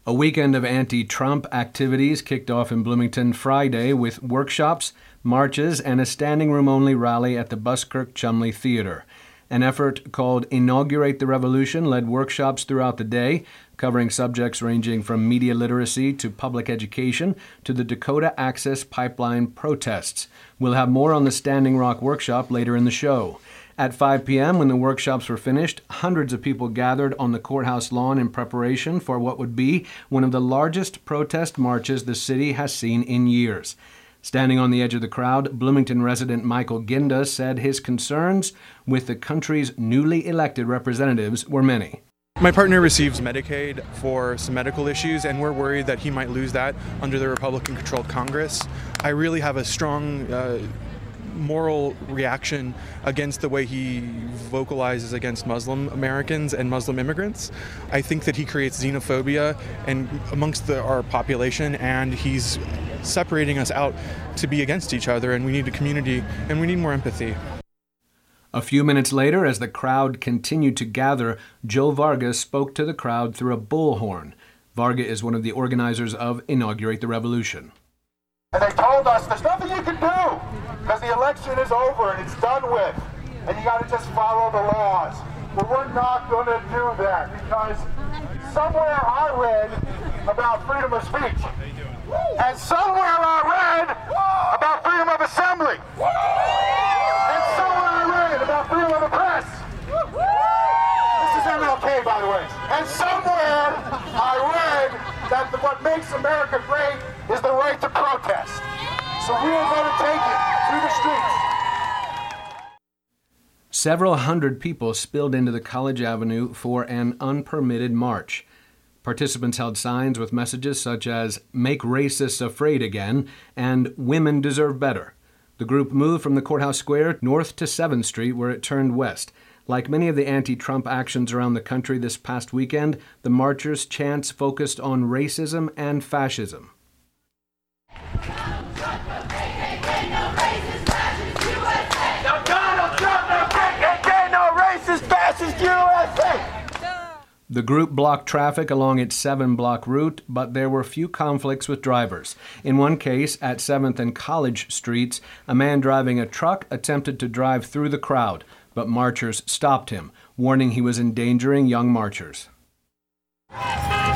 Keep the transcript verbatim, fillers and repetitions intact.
A weekend of anti-Trump activities kicked off in Bloomington Friday with workshops, marches, and a standing room-only rally at the Buskirk Chumley Theater. An effort called Inaugurate the Revolution led workshops throughout the day, covering subjects ranging from media literacy to public education to the Dakota Access Pipeline protests. We'll have more on the Standing Rock workshop later in the show. At five p.m., when the workshops were finished, hundreds of people gathered on the courthouse lawn in preparation for what would be one of the largest protest marches the city has seen in years. Standing on the edge of the crowd, Bloomington resident Michael Ginda said his concerns with the country's newly elected representatives were many. My partner receives Medicaid for some medical issues, and we're worried that he might lose that under the Republican-controlled Congress. I really have a strong uh, moral reaction against the way he vocalizes against Muslim Americans and Muslim immigrants. I think that he creates xenophobia and amongst the, our population, and he's separating us out to be against each other, and we need a community and we need more empathy. A few minutes later, as the crowd continued to gather, Joe Varga spoke to the crowd through a bullhorn. Varga is one of the organizers of Inaugurate the Revolution. And they told us there's nothing you can do because the election is over and it's done with, and you got to just follow the laws. But we're not going to do that because somewhere I read about freedom of speech, and somewhere I read about freedom of assembly, and somewhere I read about freedom of the press. This is M L K, by the way. And somewhere I read that the, what makes America great is the right to protest. So we are going to take it through the streets. Several hundred people spilled into the College Avenue for an unpermitted march. Participants held signs with messages such as "Make racists afraid again" and "Women deserve better." The group moved from the courthouse square north to seventh street, where it turned west. Like many of the anti-Trump actions around the country this past weekend, the marchers' chants focused on racism and fascism. The group blocked traffic along its seven-block route, but there were few conflicts with drivers. In one case, at seventh and College Streets, a man driving a truck attempted to drive through the crowd, but marchers stopped him, warning he was endangering young marchers.